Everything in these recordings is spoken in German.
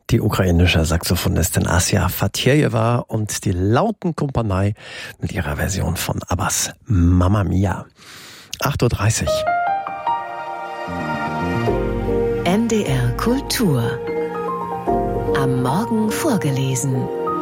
Die ukrainische Saxophonistin Asja Fatirjewa und die Lautenkompanie mit ihrer Version von Abbas Mamma Mia. 8:30 Uhr. NDR Kultur. Am Morgen vorgelesen.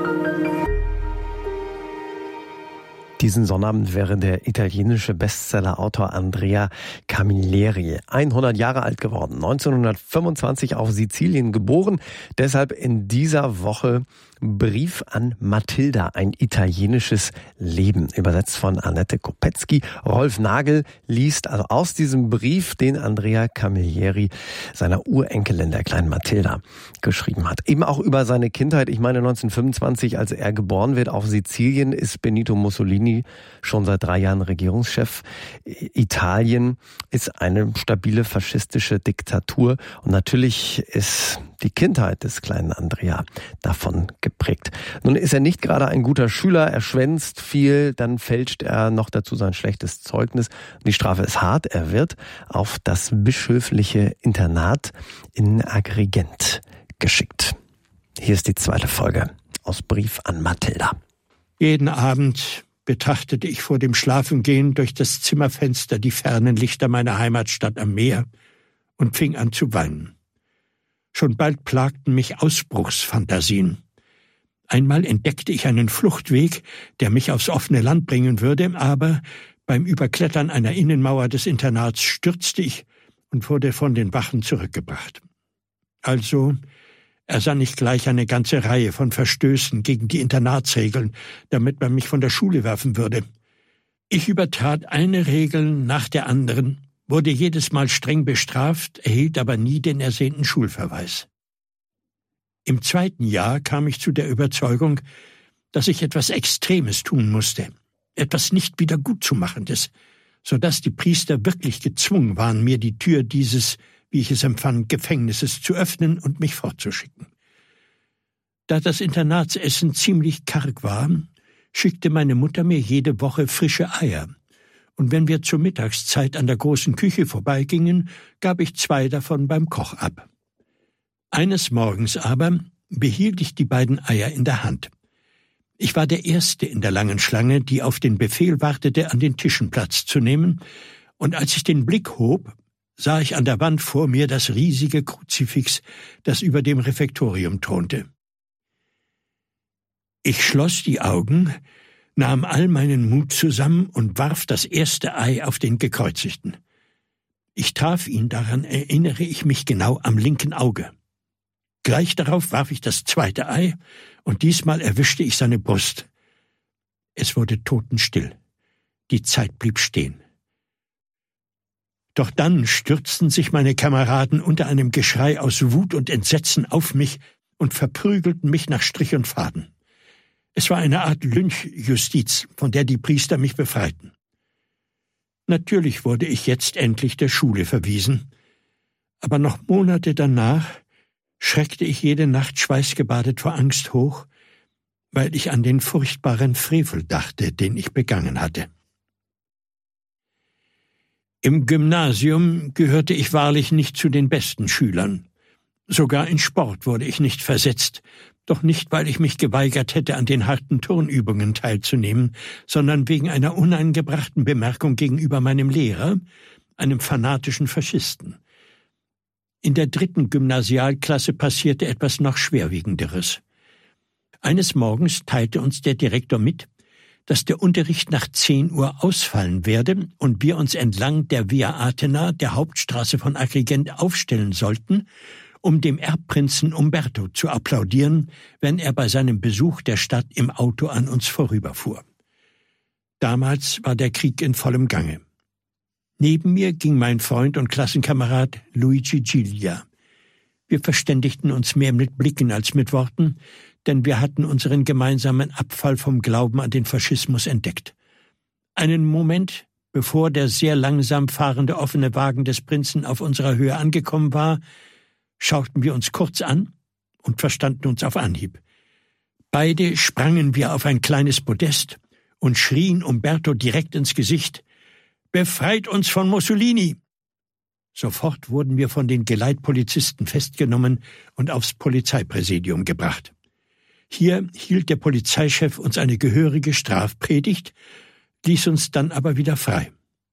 Diesen Sonnabend wäre der italienische Bestsellerautor Andrea Camilleri 100 Jahre alt geworden, 1925 auf Sizilien geboren, deshalb in dieser Woche Brief an Matilda, ein italienisches Leben, übersetzt von Annette Kopetzky. Rolf Nagel liest also aus diesem Brief, den Andrea Camilleri seiner Urenkelin, der kleinen Matilda, geschrieben hat. Eben auch über seine Kindheit. Ich meine, 1925, als er geboren wird auf Sizilien, ist Benito Mussolini schon seit 3 Jahren Regierungschef. Italien ist eine stabile faschistische Diktatur und natürlich ist die Kindheit des kleinen Andrea davon geprägt. Nun ist er nicht gerade ein guter Schüler, er schwänzt viel, dann fälscht er noch dazu sein schlechtes Zeugnis. Die Strafe ist hart, er wird auf das bischöfliche Internat in Agrigent geschickt. Hier ist die 2. Folge aus Brief an Matilda. Jeden Abend betrachtete ich vor dem Schlafengehen durch das Zimmerfenster die fernen Lichter meiner Heimatstadt am Meer und fing an zu weinen. Schon bald plagten mich Ausbruchsfantasien. Einmal entdeckte ich einen Fluchtweg, der mich aufs offene Land bringen würde, aber beim Überklettern einer Innenmauer des Internats stürzte ich und wurde von den Wachen zurückgebracht. Also ersann ich gleich eine ganze Reihe von Verstößen gegen die Internatsregeln, damit man mich von der Schule werfen würde. Ich übertrat eine Regel nach der anderen, wurde jedes Mal streng bestraft, erhielt aber nie den ersehnten Schulverweis. Im 2. Jahr kam ich zu der Überzeugung, dass ich etwas Extremes tun musste, etwas nicht Wiedergutzumachendes, sodass die Priester wirklich gezwungen waren, mir die Tür dieses, wie ich es empfand, Gefängnisses zu öffnen und mich fortzuschicken. Da das Internatsessen ziemlich karg war, schickte meine Mutter mir jede Woche frische Eier, und wenn wir zur Mittagszeit an der großen Küche vorbeigingen, gab ich 2 davon beim Koch ab. Eines Morgens aber behielt ich die beiden Eier in der Hand. Ich war der Erste in der langen Schlange, die auf den Befehl wartete, an den Tischen Platz zu nehmen, und als ich den Blick hob, sah ich an der Wand vor mir das riesige Kruzifix, das über dem Refektorium thronte. Ich schloss die Augen, nahm all meinen Mut zusammen und warf das erste Ei auf den Gekreuzigten. Ich traf ihn, daran erinnere ich mich genau, am linken Auge. Gleich darauf warf ich das 2. Ei, und diesmal erwischte ich seine Brust. Es wurde totenstill. Die Zeit blieb stehen. Doch dann stürzten sich meine Kameraden unter einem Geschrei aus Wut und Entsetzen auf mich und verprügelten mich nach Strich und Faden. Es war eine Art Lynchjustiz, von der die Priester mich befreiten. Natürlich wurde ich jetzt endlich der Schule verwiesen, aber noch Monate danach schreckte ich jede Nacht schweißgebadet vor Angst hoch, weil ich an den furchtbaren Frevel dachte, den ich begangen hatte. Im Gymnasium gehörte ich wahrlich nicht zu den besten Schülern. Sogar in Sport wurde ich nicht versetzt, doch nicht, weil ich mich geweigert hätte, an den harten Turnübungen teilzunehmen, sondern wegen einer uneingebrachten Bemerkung gegenüber meinem Lehrer, einem fanatischen Faschisten. In der 3. Gymnasialklasse passierte etwas noch Schwerwiegenderes. Eines Morgens teilte uns der Direktor mit, dass der Unterricht nach 10 Uhr ausfallen werde und wir uns entlang der Via Atena, der Hauptstraße von Agrigent, aufstellen sollten, um dem Erbprinzen Umberto zu applaudieren, wenn er bei seinem Besuch der Stadt im Auto an uns vorüberfuhr. Damals war der Krieg in vollem Gange. Neben mir ging mein Freund und Klassenkamerad Luigi Giglia. Wir verständigten uns mehr mit Blicken als mit Worten, denn wir hatten unseren gemeinsamen Abfall vom Glauben an den Faschismus entdeckt. Einen Moment, bevor der sehr langsam fahrende offene Wagen des Prinzen auf unserer Höhe angekommen war, schauten wir uns kurz an und verstanden uns auf Anhieb. Beide sprangen wir auf ein kleines Podest und schrien Umberto direkt ins Gesicht: »Befreit uns von Mussolini!« Sofort wurden wir von den Geleitpolizisten festgenommen und aufs Polizeipräsidium gebracht. Hier hielt der Polizeichef uns eine gehörige Strafpredigt, ließ uns dann aber wieder frei.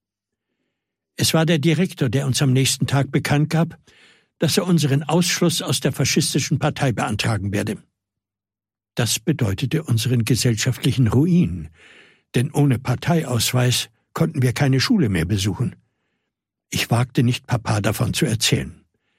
Es war der Direktor, der uns am nächsten Tag bekannt gab, dass er unseren Ausschluss aus der faschistischen Partei beantragen werde. Das bedeutete unseren gesellschaftlichen Ruin, denn ohne Parteiausweis konnten wir keine Schule mehr besuchen. Ich wagte nicht, Papa davon zu erzählen.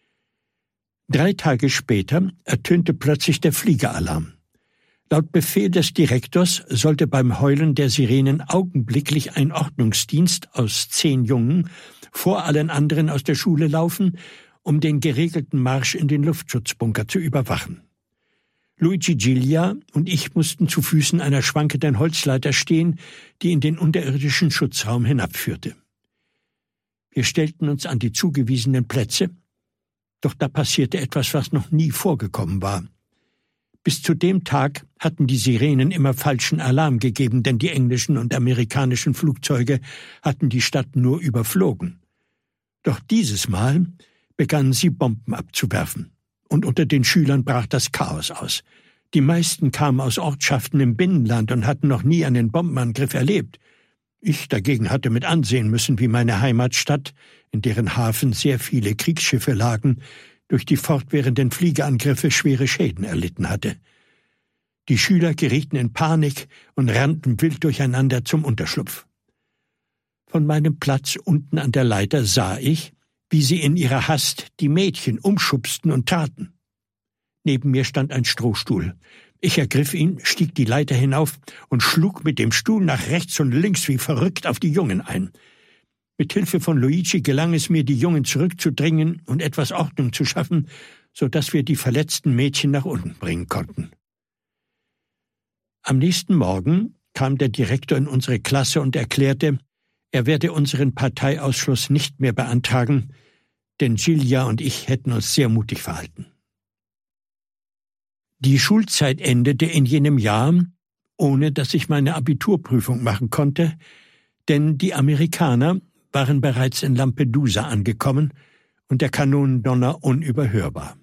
3 Tage später ertönte plötzlich der Fliegeralarm. Laut Befehl des Direktors sollte beim Heulen der Sirenen augenblicklich ein Ordnungsdienst aus 10 Jungen vor allen anderen aus der Schule laufen, um den geregelten Marsch in den Luftschutzbunker zu überwachen. Luigi Giglia und ich mussten zu Füßen einer schwankenden Holzleiter stehen, die in den unterirdischen Schutzraum hinabführte. Wir stellten uns an die zugewiesenen Plätze, doch da passierte etwas, was noch nie vorgekommen war. Bis zu dem Tag hatten die Sirenen immer falschen Alarm gegeben, denn die englischen und amerikanischen Flugzeuge hatten die Stadt nur überflogen. Doch dieses Mal begannen sie Bomben abzuwerfen, und unter den Schülern brach das Chaos aus. Die meisten kamen aus Ortschaften im Binnenland und hatten noch nie einen Bombenangriff erlebt. Ich dagegen hatte mit ansehen müssen, wie meine Heimatstadt, in deren Hafen sehr viele Kriegsschiffe lagen, durch die fortwährenden Fliegerangriffe schwere Schäden erlitten hatte. Die Schüler gerieten in Panik und rannten wild durcheinander zum Unterschlupf. Von meinem Platz unten an der Leiter sah ich, wie sie in ihrer Hast die Mädchen umschubsten und taten. Neben mir stand ein Strohstuhl. Ich ergriff ihn, stieg die Leiter hinauf und schlug mit dem Stuhl nach rechts und links wie verrückt auf die Jungen ein. Mit Hilfe von Luigi gelang es mir, die Jungen zurückzudrängen und etwas Ordnung zu schaffen, so dass wir die verletzten Mädchen nach unten bringen konnten. Am nächsten Morgen kam der Direktor in unsere Klasse und erklärte, er werde unseren Parteiausschluss nicht mehr beantragen, denn Giglia und ich hätten uns sehr mutig verhalten. Die Schulzeit endete in jenem Jahr, ohne dass ich meine Abiturprüfung machen konnte, denn die Amerikaner waren bereits in Lampedusa angekommen und der Kanonendonner unüberhörbar.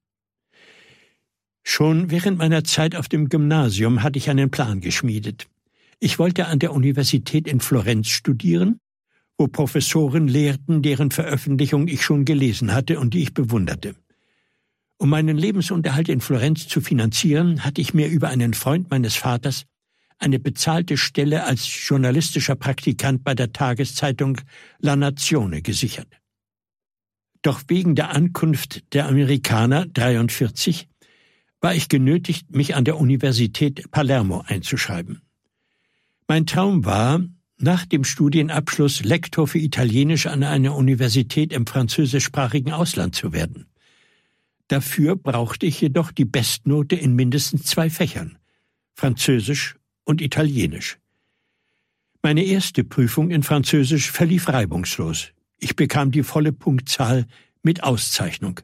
Schon während meiner Zeit auf dem Gymnasium hatte ich einen Plan geschmiedet. Ich wollte an der Universität in Florenz studieren, wo Professoren lehrten, deren Veröffentlichung ich schon gelesen hatte und die ich bewunderte. Um meinen Lebensunterhalt in Florenz zu finanzieren, hatte ich mir über einen Freund meines Vaters eine bezahlte Stelle als journalistischer Praktikant bei der Tageszeitung La Nazione gesichert. Doch wegen der Ankunft der Amerikaner 1943 war ich genötigt, mich an der Universität Palermo einzuschreiben. Mein Traum war, nach dem Studienabschluss Lektor für Italienisch an einer Universität im französischsprachigen Ausland zu werden. Dafür brauchte ich jedoch die Bestnote in mindestens 2 Fächern, Französisch und Italienisch. Meine erste Prüfung in Französisch verlief reibungslos. Ich bekam die volle Punktzahl mit Auszeichnung.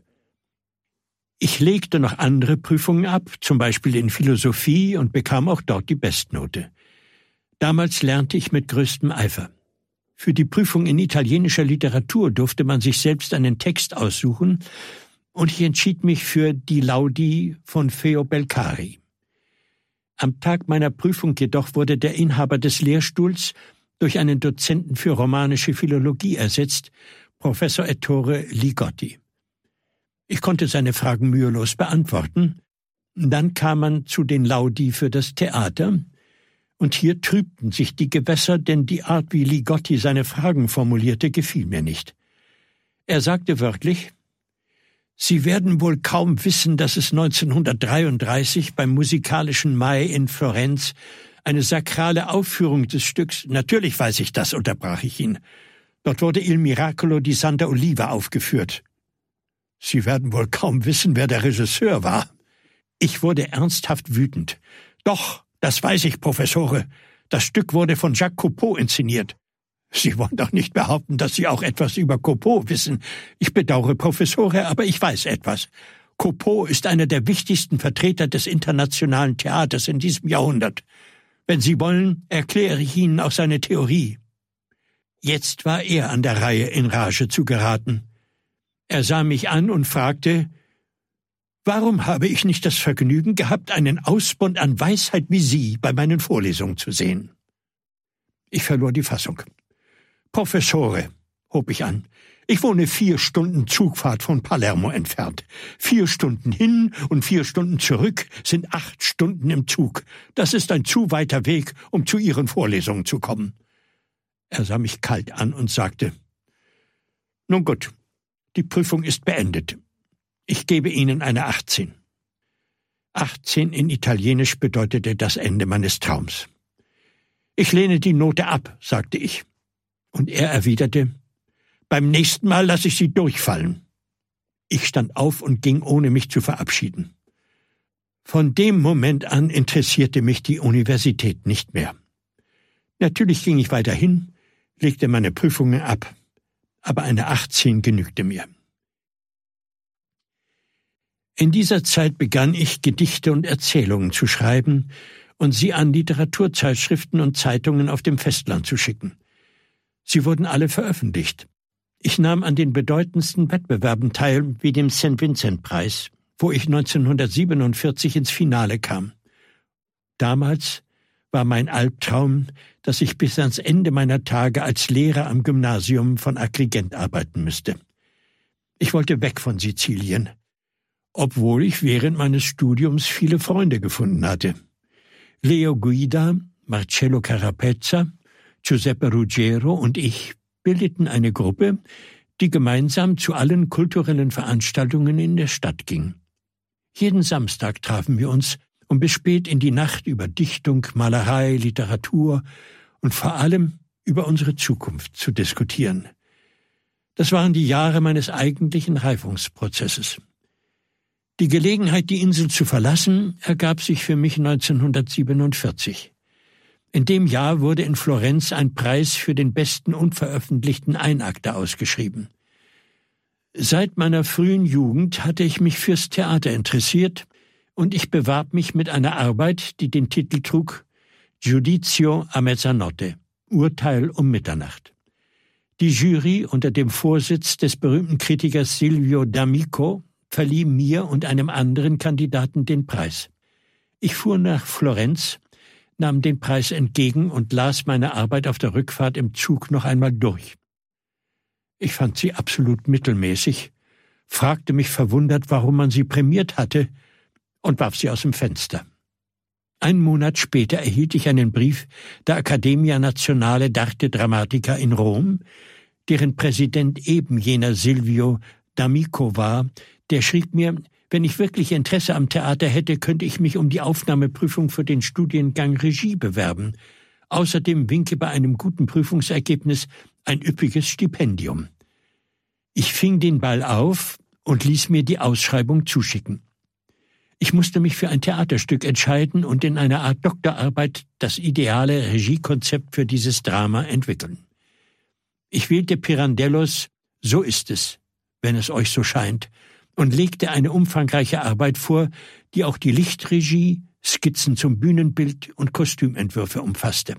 Ich legte noch andere Prüfungen ab, zum Beispiel in Philosophie, und bekam auch dort die Bestnote. Damals lernte ich mit größtem Eifer. Für die Prüfung in italienischer Literatur durfte man sich selbst einen Text aussuchen, und ich entschied mich für die Laudi von Feo Belcari. Am Tag meiner Prüfung jedoch wurde der Inhaber des Lehrstuhls durch einen Dozenten für romanische Philologie ersetzt, Professor Ettore Ligotti. Ich konnte seine Fragen mühelos beantworten. Dann kam man zu den Laudi für das Theater, und hier trübten sich die Gewässer, denn die Art, wie Ligotti seine Fragen formulierte, gefiel mir nicht. Er sagte wörtlich: Sie werden wohl kaum wissen, dass es 1933 beim Musikalischen Mai in Florenz eine sakrale Aufführung des Stücks... Natürlich weiß ich das, unterbrach ich ihn. Dort wurde Il Miracolo di Santa Oliva aufgeführt. Sie werden wohl kaum wissen, wer der Regisseur war. Ich wurde ernsthaft wütend. Doch, das weiß ich, Professore. Das Stück wurde von Jacques Copeau inszeniert. Sie wollen doch nicht behaupten, dass Sie auch etwas über Copeau wissen. Ich bedauere, Professore, aber ich weiß etwas. Copeau ist einer der wichtigsten Vertreter des internationalen Theaters in diesem Jahrhundert. Wenn Sie wollen, erkläre ich Ihnen auch seine Theorie. Jetzt war er an der Reihe, in Rage zu geraten. Er sah mich an und fragte, warum habe ich nicht das Vergnügen gehabt, einen Ausbund an Weisheit wie Sie bei meinen Vorlesungen zu sehen? Ich verlor die Fassung. Professore, hob ich an, ich wohne 4 Stunden Zugfahrt von Palermo entfernt. 4 Stunden hin und 4 Stunden zurück sind 8 Stunden im Zug. Das ist ein zu weiter Weg, um zu Ihren Vorlesungen zu kommen. Er sah mich kalt an und sagte, nun gut, die Prüfung ist beendet. Ich gebe Ihnen eine 18. 18 in Italienisch bedeutete das Ende meines Traums. Ich lehne die Note ab, sagte ich. Und er erwiderte, beim nächsten Mal lasse ich Sie durchfallen. Ich stand auf und ging, ohne mich zu verabschieden. Von dem Moment an interessierte mich die Universität nicht mehr. Natürlich ging ich weiter hin, legte meine Prüfungen ab, aber eine 18 genügte mir. In dieser Zeit begann ich, Gedichte und Erzählungen zu schreiben und sie an Literaturzeitschriften und Zeitungen auf dem Festland zu schicken. Sie wurden alle veröffentlicht. Ich nahm an den bedeutendsten Wettbewerben teil, wie dem St. Vincent-Preis, wo ich 1947 ins Finale kam. Damals war mein Albtraum, dass ich bis ans Ende meiner Tage als Lehrer am Gymnasium von Agrigent arbeiten müsste. Ich wollte weg von Sizilien, obwohl ich während meines Studiums viele Freunde gefunden hatte. Leo Guida, Marcello Carapezza, Giuseppe Ruggiero und ich bildeten eine Gruppe, die gemeinsam zu allen kulturellen Veranstaltungen in der Stadt ging. Jeden Samstag trafen wir uns, um bis spät in die Nacht über Dichtung, Malerei, Literatur und vor allem über unsere Zukunft zu diskutieren. Das waren die Jahre meines eigentlichen Reifungsprozesses. Die Gelegenheit, die Insel zu verlassen, ergab sich für mich 1947. In dem Jahr wurde in Florenz ein Preis für den besten unveröffentlichten Einakter ausgeschrieben. Seit meiner frühen Jugend hatte ich mich fürs Theater interessiert und ich bewarb mich mit einer Arbeit, die den Titel trug Giudizio a mezzanotte, Urteil um Mitternacht. Die Jury unter dem Vorsitz des berühmten Kritikers Silvio D'Amico verlieh mir und einem anderen Kandidaten den Preis. Ich fuhr nach Florenz, nahm den Preis entgegen und las meine Arbeit auf der Rückfahrt im Zug noch einmal durch. Ich fand sie absolut mittelmäßig, fragte mich verwundert, warum man sie prämiert hatte, und warf sie aus dem Fenster. 1 Monat später erhielt ich einen Brief der Accademia Nazionale d'Arte Drammatica in Rom, deren Präsident eben jener Silvio D'Amico war, der schrieb mir, wenn ich wirklich Interesse am Theater hätte, könnte ich mich um die Aufnahmeprüfung für den Studiengang Regie bewerben. Außerdem winke bei einem guten Prüfungsergebnis ein üppiges Stipendium. Ich fing den Ball auf und ließ mir die Ausschreibung zuschicken. Ich musste mich für ein Theaterstück entscheiden und in einer Art Doktorarbeit das ideale Regiekonzept für dieses Drama entwickeln. Ich wählte Pirandellos »So ist es, wenn es euch so scheint« und legte eine umfangreiche Arbeit vor, die auch die Lichtregie, Skizzen zum Bühnenbild und Kostümentwürfe umfasste.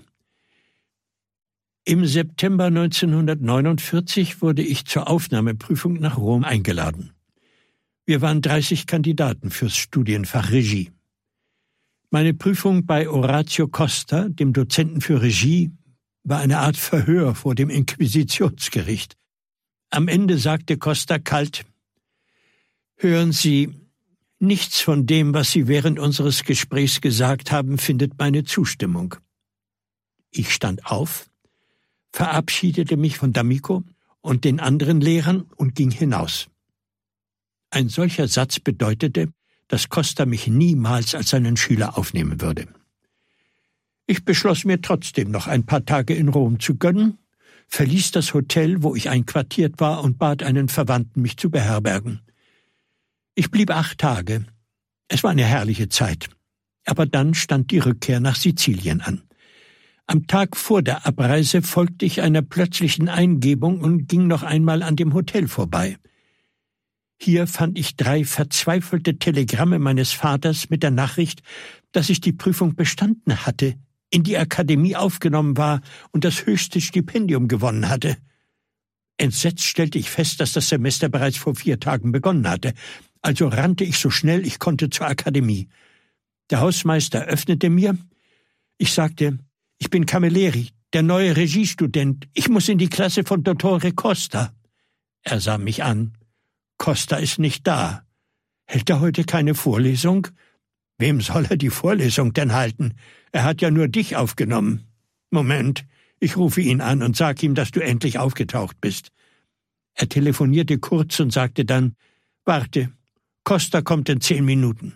Im September 1949 wurde ich zur Aufnahmeprüfung nach Rom eingeladen. Wir waren 30 Kandidaten fürs Studienfach Regie. Meine Prüfung bei Orazio Costa, dem Dozenten für Regie, war eine Art Verhör vor dem Inquisitionsgericht. Am Ende sagte Costa kalt: Hören Sie, nichts von dem, was Sie während unseres Gesprächs gesagt haben, findet meine Zustimmung. Ich stand auf, verabschiedete mich von D'Amico und den anderen Lehrern und ging hinaus. Ein solcher Satz bedeutete, dass Costa mich niemals als seinen Schüler aufnehmen würde. Ich beschloss mir trotzdem noch ein paar Tage in Rom zu gönnen, verließ das Hotel, wo ich einquartiert war, und bat einen Verwandten, mich zu beherbergen. Ich blieb 8 Tage. Es war eine herrliche Zeit. Aber dann stand die Rückkehr nach Sizilien an. Am Tag vor der Abreise folgte ich einer plötzlichen Eingebung und ging noch einmal an dem Hotel vorbei. Hier fand ich 3 verzweifelte Telegramme meines Vaters mit der Nachricht, dass ich die Prüfung bestanden hatte, in die Akademie aufgenommen war und das höchste Stipendium gewonnen hatte. Entsetzt stellte ich fest, dass das Semester bereits vor 4 Tagen begonnen hatte. Also rannte ich so schnell ich konnte zur Akademie. Der Hausmeister öffnete mir. Ich sagte, ich bin Camilleri, der neue Regiestudent. Ich muss in die Klasse von Dottore Costa. Er sah mich an. Costa ist nicht da. Hält er heute keine Vorlesung? Wem soll er die Vorlesung denn halten? Er hat ja nur dich aufgenommen. Moment, ich rufe ihn an und sag ihm, dass du endlich aufgetaucht bist. Er telefonierte kurz und sagte dann, warte, Costa kommt in 10 Minuten.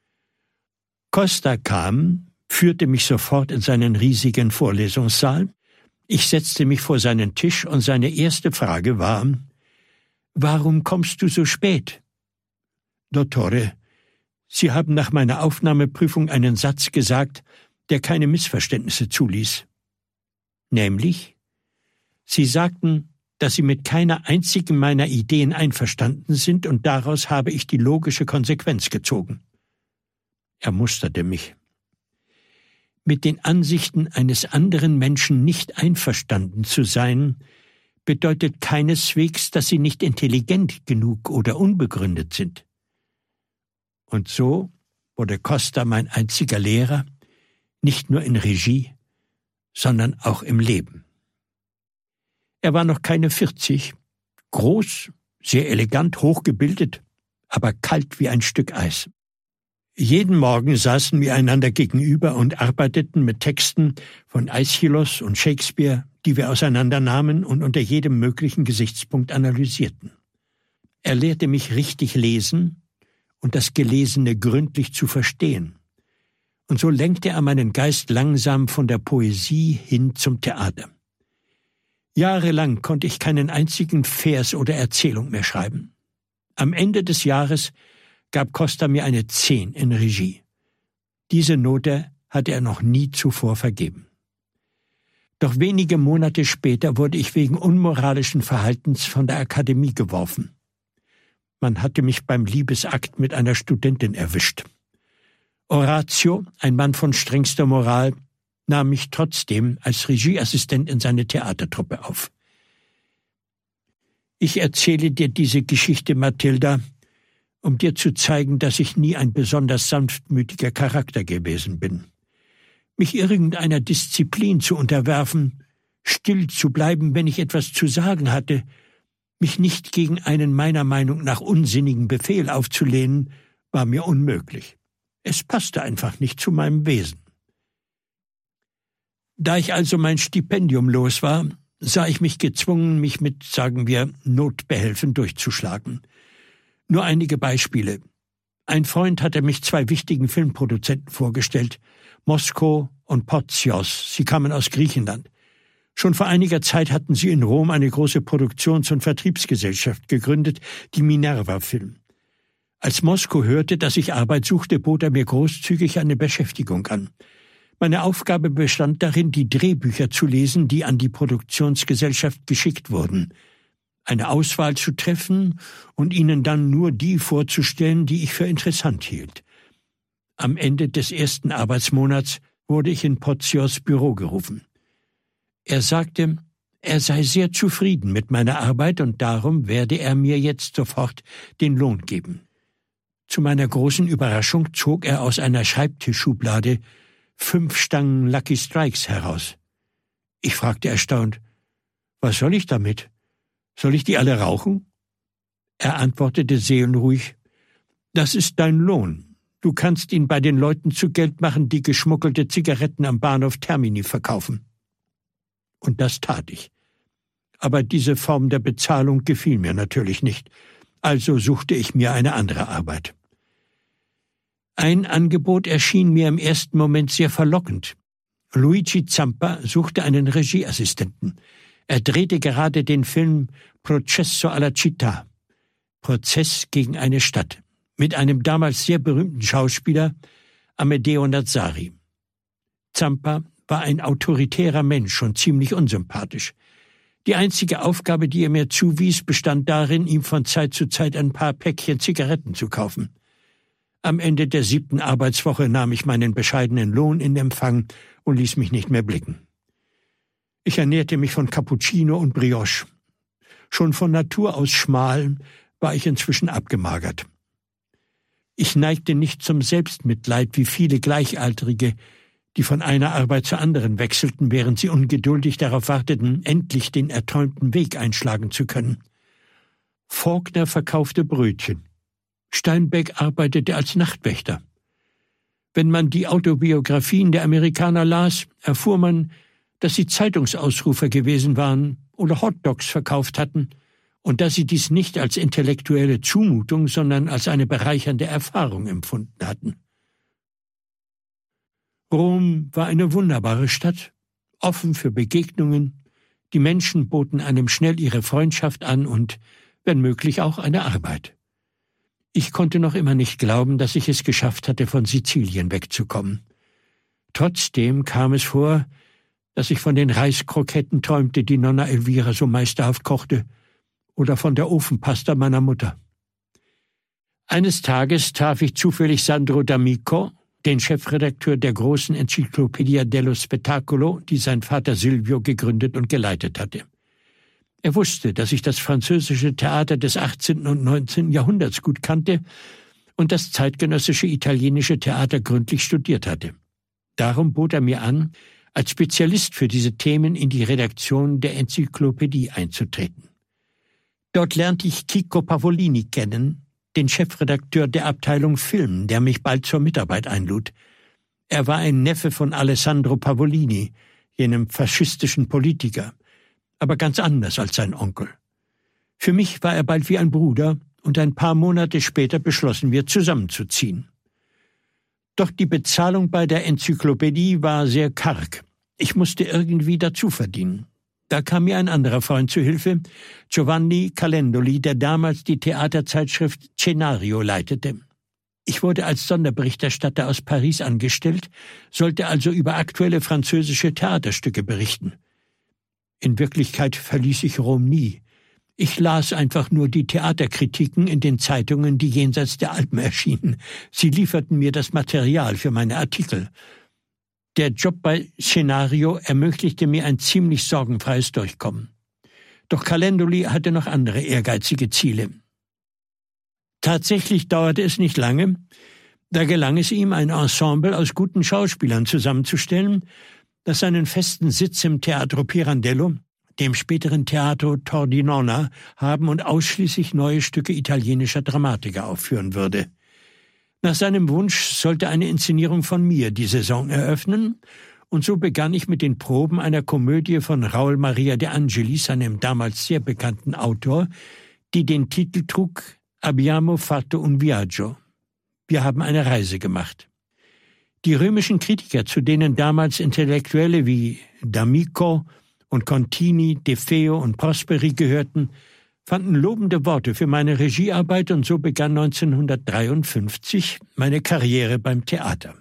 Costa kam, führte mich sofort in seinen riesigen Vorlesungssaal. Ich setzte mich vor seinen Tisch und seine erste Frage war, »Warum kommst du so spät?« »Dottore, Sie haben nach meiner Aufnahmeprüfung einen Satz gesagt, der keine Missverständnisse zuließ. Nämlich, Sie sagten, dass Sie mit keiner einzigen meiner Ideen einverstanden sind und daraus habe ich die logische Konsequenz gezogen.« Er musterte mich. Mit den Ansichten eines anderen Menschen nicht einverstanden zu sein, bedeutet keineswegs, dass sie nicht intelligent genug oder unbegründet sind. Und so wurde Costa mein einziger Lehrer, nicht nur in Regie, sondern auch im Leben. Er war noch keine 40, groß, sehr elegant, hochgebildet, aber kalt wie ein Stück Eis. Jeden Morgen saßen wir einander gegenüber und arbeiteten mit Texten von Aeschylus und Shakespeare, die wir auseinandernahmen und unter jedem möglichen Gesichtspunkt analysierten. Er lehrte mich richtig lesen und das Gelesene gründlich zu verstehen. Und so lenkte er meinen Geist langsam von der Poesie hin zum Theater. Jahrelang konnte ich keinen einzigen Vers oder Erzählung mehr schreiben. Am Ende des Jahres gab Costa mir eine 10 in Regie. Diese Note hatte er noch nie zuvor vergeben. Doch wenige Monate später wurde ich wegen unmoralischen Verhaltens von der Akademie geworfen. Man hatte mich beim Liebesakt mit einer Studentin erwischt. Orazio, ein Mann von strengster Moral, nahm mich trotzdem als Regieassistent in seine Theatertruppe auf. Ich erzähle dir diese Geschichte, Mathilda, um dir zu zeigen, dass ich nie ein besonders sanftmütiger Charakter gewesen bin. Mich irgendeiner Disziplin zu unterwerfen, still zu bleiben, wenn ich etwas zu sagen hatte, mich nicht gegen einen meiner Meinung nach unsinnigen Befehl aufzulehnen, war mir unmöglich. Es passte einfach nicht zu meinem Wesen. Da ich also mein Stipendium los war, sah ich mich gezwungen, mich mit, sagen wir, Notbehelfen durchzuschlagen. Nur einige Beispiele. Ein Freund hatte mich 2 wichtigen Filmproduzenten vorgestellt, Mosko und Portios. Sie kamen aus Griechenland. Schon vor einiger Zeit hatten sie in Rom eine große Produktions- und Vertriebsgesellschaft gegründet, die Minerva Film. Als Mosko hörte, dass ich Arbeit suchte, bot er mir großzügig eine Beschäftigung an. Meine Aufgabe bestand darin, die Drehbücher zu lesen, die an die Produktionsgesellschaft geschickt wurden, eine Auswahl zu treffen und ihnen dann nur die vorzustellen, die ich für interessant hielt. Am Ende des ersten Arbeitsmonats wurde ich in Portios Büro gerufen. Er sagte, er sei sehr zufrieden mit meiner Arbeit und darum werde er mir jetzt sofort den Lohn geben. Zu meiner großen Überraschung zog er aus einer Schreibtischschublade 5 Stangen Lucky Strikes heraus. Ich fragte erstaunt, was soll ich damit? Soll ich die alle rauchen? Er antwortete seelenruhig, das ist dein Lohn. Du kannst ihn bei den Leuten zu Geld machen, die geschmuggelte Zigaretten am Bahnhof Termini verkaufen. Und das tat ich. Aber diese Form der Bezahlung gefiel mir natürlich nicht, also suchte ich mir eine andere Arbeit. Ein Angebot erschien mir im ersten Moment sehr verlockend. Luigi Zampa suchte einen Regieassistenten. Er drehte gerade den Film Processo alla città, Prozess gegen eine Stadt, mit einem damals sehr berühmten Schauspieler, Amedeo Nazari. Zampa war ein autoritärer Mensch und ziemlich unsympathisch. Die einzige Aufgabe, die er mir zuwies, bestand darin, ihm von Zeit zu Zeit ein paar Päckchen Zigaretten zu kaufen. Am Ende der 7. Arbeitswoche nahm ich meinen bescheidenen Lohn in Empfang und ließ mich nicht mehr blicken. Ich ernährte mich von Cappuccino und Brioche. Schon von Natur aus schmal war ich inzwischen abgemagert. Ich neigte nicht zum Selbstmitleid wie viele Gleichaltrige, die von einer Arbeit zur anderen wechselten, während sie ungeduldig darauf warteten, endlich den erträumten Weg einschlagen zu können. Faulkner verkaufte Brötchen. Steinbeck arbeitete als Nachtwächter. Wenn man die Autobiografien der Amerikaner las, erfuhr man, dass sie Zeitungsausrufer gewesen waren oder Hotdogs verkauft hatten und dass sie dies nicht als intellektuelle Zumutung, sondern als eine bereichernde Erfahrung empfunden hatten. Rom war eine wunderbare Stadt, offen für Begegnungen, die Menschen boten einem schnell ihre Freundschaft an und, wenn möglich, auch eine Arbeit. Ich konnte noch immer nicht glauben, dass ich es geschafft hatte, von Sizilien wegzukommen. Trotzdem kam es vor, dass ich von den Reiskroketten träumte, die Nonna Elvira so meisterhaft kochte, oder von der Ofenpasta meiner Mutter. Eines Tages traf ich zufällig Sandro D'Amico, den Chefredakteur der großen Enciclopedia dello Spettacolo, die sein Vater Silvio gegründet und geleitet hatte. Er wusste, dass ich das französische Theater des 18. und 19. Jahrhunderts gut kannte und das zeitgenössische italienische Theater gründlich studiert hatte. Darum bot er mir an, als Spezialist für diese Themen in die Redaktion der Enzyklopädie einzutreten. Dort lernte ich Chico Pavolini kennen, den Chefredakteur der Abteilung Film, der mich bald zur Mitarbeit einlud. Er war ein Neffe von Alessandro Pavolini, jenem faschistischen Politiker, aber ganz anders als sein Onkel. Für mich war er bald wie ein Bruder, und ein paar Monate später beschlossen wir, zusammenzuziehen. Doch die Bezahlung bei der Enzyklopädie war sehr karg. Ich musste irgendwie dazu verdienen. Da kam mir ein anderer Freund zu Hilfe, Giovanni Calendoli, der damals die Theaterzeitschrift Scenario leitete. Ich wurde als Sonderberichterstatter aus Paris angestellt, sollte also über aktuelle französische Theaterstücke berichten. In Wirklichkeit verließ ich Rom nie. Ich las einfach nur die Theaterkritiken in den Zeitungen, die jenseits der Alpen erschienen. Sie lieferten mir das Material für meine Artikel. Der Job bei Scenario ermöglichte mir ein ziemlich sorgenfreies Durchkommen. Doch Calendoli hatte noch andere ehrgeizige Ziele. Tatsächlich dauerte es nicht lange, da gelang es ihm, ein Ensemble aus guten Schauspielern zusammenzustellen, das seinen festen Sitz im Teatro Pirandello, dem späteren Teatro Tordinona, haben und ausschließlich neue Stücke italienischer Dramatiker aufführen würde. Nach seinem Wunsch sollte eine Inszenierung von mir die Saison eröffnen, und so begann ich mit den Proben einer Komödie von Raul Maria de Angelis, einem damals sehr bekannten Autor, die den Titel trug Abbiamo fatto un viaggio. Wir haben eine Reise gemacht. Die römischen Kritiker, zu denen damals Intellektuelle wie D'Amico und Contini, De Feo und Prosperi gehörten, fanden lobende Worte für meine Regiearbeit, und so begann 1953 meine Karriere beim Theater.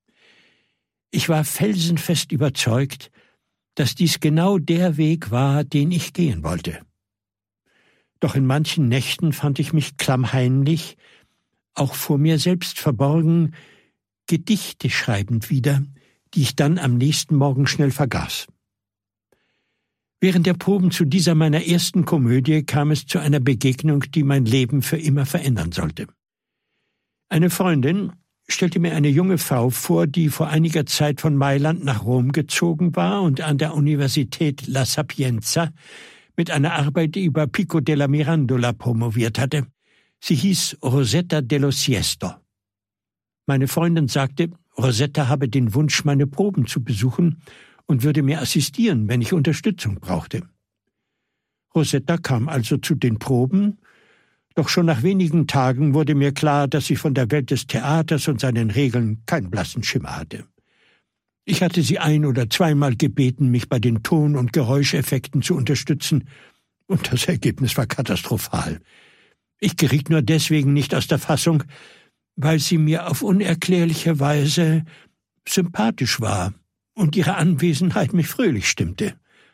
Ich war felsenfest überzeugt, dass dies genau der Weg war, den ich gehen wollte. Doch in manchen Nächten fand ich mich klammheimlich, auch vor mir selbst verborgen, Gedichte schreibend wieder, die ich dann am nächsten Morgen schnell vergaß. Während der Proben zu dieser meiner ersten Komödie kam es zu einer Begegnung, die mein Leben für immer verändern sollte. Eine Freundin stellte mir eine junge Frau vor, die vor einiger Zeit von Mailand nach Rom gezogen war und an der Universität La Sapienza mit einer Arbeit über Pico della Mirandola promoviert hatte. Sie hieß Rosetta dello Siesto. Meine Freundin sagte, Rosetta habe den Wunsch, meine Proben zu besuchen und würde mir assistieren, wenn ich Unterstützung brauchte. Rosetta kam also zu den Proben, doch schon nach wenigen Tagen wurde mir klar, dass sie von der Welt des Theaters und seinen Regeln keinen blassen Schimmer hatte. Ich hatte sie ein- oder zweimal gebeten, mich bei den Ton- und Geräuscheffekten zu unterstützen, und das Ergebnis war katastrophal. Ich geriet nur deswegen nicht aus der Fassung, weil sie mir auf unerklärliche Weise sympathisch war und ihre Anwesenheit mich fröhlich stimmte.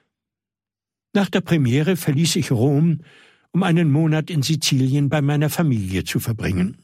Nach der Premiere verließ ich Rom, um einen Monat in Sizilien bei meiner Familie zu verbringen.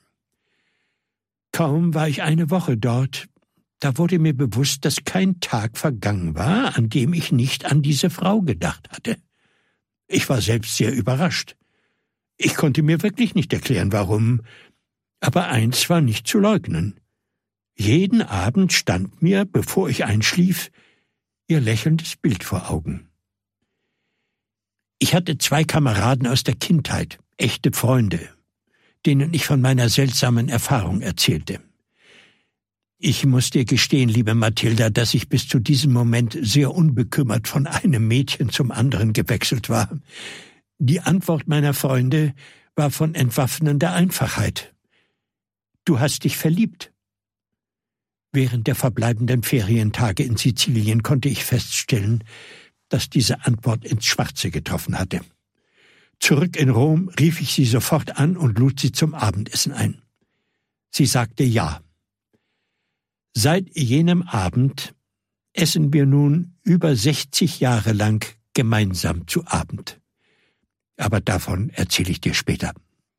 Kaum war ich eine Woche dort, da wurde mir bewusst, dass kein Tag vergangen war, an dem ich nicht an diese Frau gedacht hatte. Ich war selbst sehr überrascht. Ich konnte mir wirklich nicht erklären, warum, aber eins war nicht zu leugnen. Jeden Abend stand mir, bevor ich einschlief, ihr lächelndes Bild vor Augen. Ich hatte 2 Kameraden aus der Kindheit, echte Freunde, denen ich von meiner seltsamen Erfahrung erzählte. Ich muss dir gestehen, liebe Mathilda, dass ich bis zu diesem Moment sehr unbekümmert von einem Mädchen zum anderen gewechselt war. Die Antwort meiner Freunde war von entwaffnender Einfachheit. Du hast dich verliebt. Während der verbleibenden Ferientage in Sizilien konnte ich feststellen, dass diese Antwort ins Schwarze getroffen hatte. Zurück in Rom rief ich sie sofort an und lud sie zum Abendessen ein. Sie sagte ja. Seit jenem Abend essen wir nun über 60 Jahre lang gemeinsam zu Abend. Aber davon erzähle ich dir später.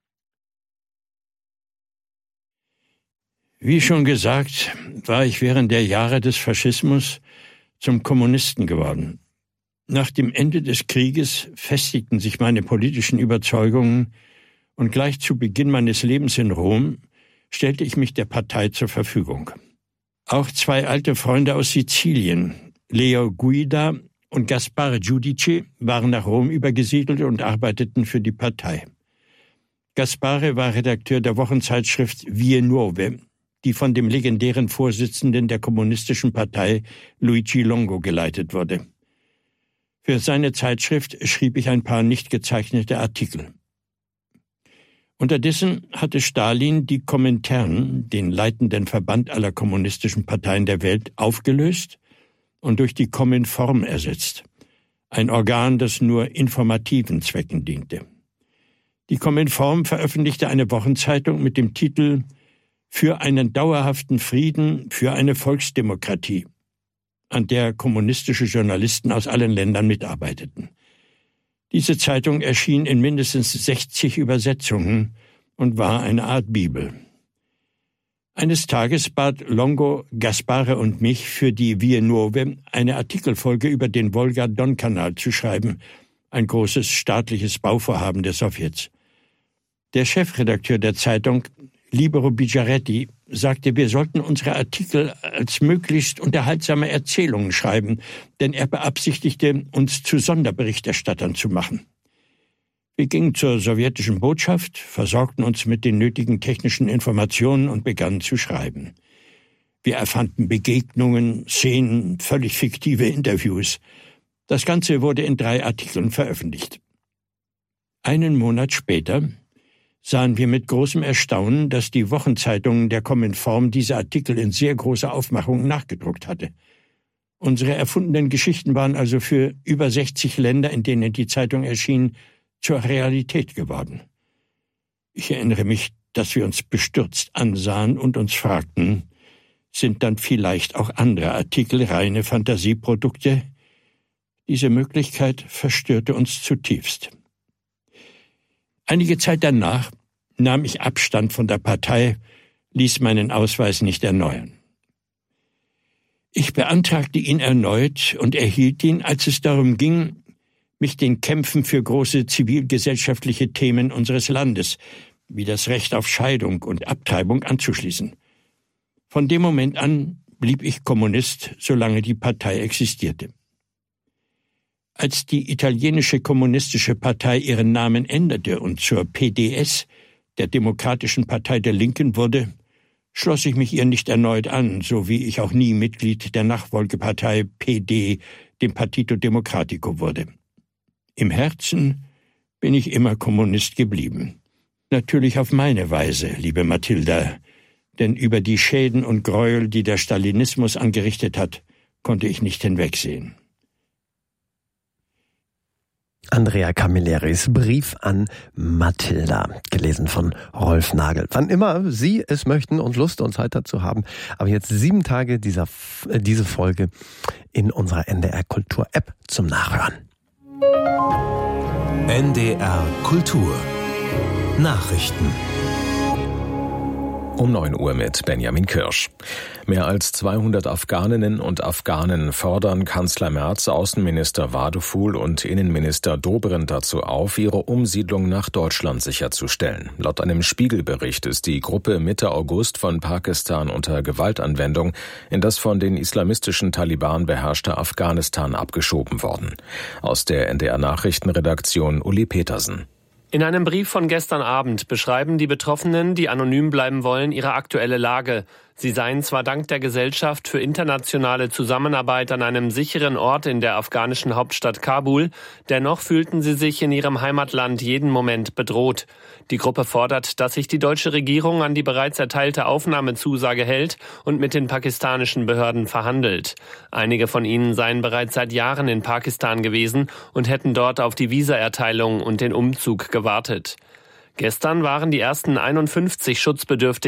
Wie schon gesagt, war ich während der Jahre des Faschismus zum Kommunisten geworden. Nach dem Ende des Krieges festigten sich meine politischen Überzeugungen und gleich zu Beginn meines Lebens in Rom stellte ich mich der Partei zur Verfügung. Auch 2 alte Freunde aus Sizilien, Leo Guida und Gaspare Giudice, waren nach Rom übergesiedelt und arbeiteten für die Partei. Gaspare war Redakteur der Wochenzeitschrift Vie Nuove, die von dem legendären Vorsitzenden der Kommunistischen Partei Luigi Longo geleitet wurde. Für seine Zeitschrift schrieb ich ein paar nicht gezeichnete Artikel. Unterdessen hatte Stalin die Komintern, den leitenden Verband aller kommunistischen Parteien der Welt, aufgelöst und durch die Kominform ersetzt, ein Organ, das nur informativen Zwecken diente. Die Kominform veröffentlichte eine Wochenzeitung mit dem Titel »Für einen dauerhaften Frieden, für eine Volksdemokratie«, an der kommunistische Journalisten aus allen Ländern mitarbeiteten. Diese Zeitung erschien in mindestens 60 Übersetzungen und war eine Art Bibel. Eines Tages bat Longo, Gaspare und mich für die Vie Nuove eine Artikelfolge über den Wolga-Don-Kanal zu schreiben, ein großes staatliches Bauvorhaben der Sowjets. Der Chefredakteur der Zeitung, Libero Bigiaretti, sagte, wir sollten unsere Artikel als möglichst unterhaltsame Erzählungen schreiben, denn er beabsichtigte, uns zu Sonderberichterstattern zu machen. Wir gingen zur sowjetischen Botschaft, versorgten uns mit den nötigen technischen Informationen und begannen zu schreiben. Wir erfanden Begegnungen, Szenen, völlig fiktive Interviews. Das Ganze wurde in 3 Artikeln veröffentlicht. Einen Monat später sahen wir mit großem Erstaunen, dass die Wochenzeitung der Kominform diese Artikel in sehr großer Aufmachung nachgedruckt hatte. Unsere erfundenen Geschichten waren also für über 60 Länder, in denen die Zeitung erschien, zur Realität geworden. Ich erinnere mich, dass wir uns bestürzt ansahen und uns fragten, sind dann vielleicht auch andere Artikel reine Fantasieprodukte? Diese Möglichkeit verstörte uns zutiefst. Einige Zeit danach nahm ich Abstand von der Partei, ließ meinen Ausweis nicht erneuern. Ich beantragte ihn erneut und erhielt ihn, als es darum ging, mich den Kämpfen für große zivilgesellschaftliche Themen unseres Landes, wie das Recht auf Scheidung und Abtreibung, anzuschließen. Von dem Moment an blieb ich Kommunist, solange die Partei existierte. Als die italienische kommunistische Partei ihren Namen änderte und zur PDS, der Demokratischen Partei der Linken, wurde, schloss ich mich ihr nicht erneut an, so wie ich auch nie Mitglied der Nachfolgepartei PD, dem Partito Democratico, wurde. Im Herzen bin ich immer Kommunist geblieben. Natürlich auf meine Weise, liebe Mathilda, denn über die Schäden und Gräuel, die der Stalinismus angerichtet hat, konnte ich nicht hinwegsehen. Andrea Camilleris Brief an Mathilda, gelesen von Rolf Nagel. Wann immer Sie es möchten und Lust und Zeit dazu haben, aber jetzt 7 Tage diese Folge in unserer NDR Kultur App zum Nachhören. NDR Kultur Nachrichten. Um 9 Uhr mit Benjamin Kirsch. Mehr als 200 Afghaninnen und Afghanen fordern Kanzler Merz, Außenminister Waduful und Innenminister Dobrindt dazu auf, ihre Umsiedlung nach Deutschland sicherzustellen. Laut einem Spiegelbericht ist die Gruppe Mitte August von Pakistan unter Gewaltanwendung in das von den islamistischen Taliban beherrschte Afghanistan abgeschoben worden. Aus der NDR-Nachrichtenredaktion Uli Petersen. In einem Brief von gestern Abend beschreiben die Betroffenen, die anonym bleiben wollen, ihre aktuelle Lage. Sie seien zwar dank der Gesellschaft für internationale Zusammenarbeit an einem sicheren Ort in der afghanischen Hauptstadt Kabul, dennoch fühlten sie sich in ihrem Heimatland jeden Moment bedroht. Die Gruppe fordert, dass sich die deutsche Regierung an die bereits erteilte Aufnahmezusage hält und mit den pakistanischen Behörden verhandelt. Einige von ihnen seien bereits seit Jahren in Pakistan gewesen und hätten dort auf die Visaerteilung und den Umzug gewartet. Gestern waren die ersten 51 Schutzbedürftigen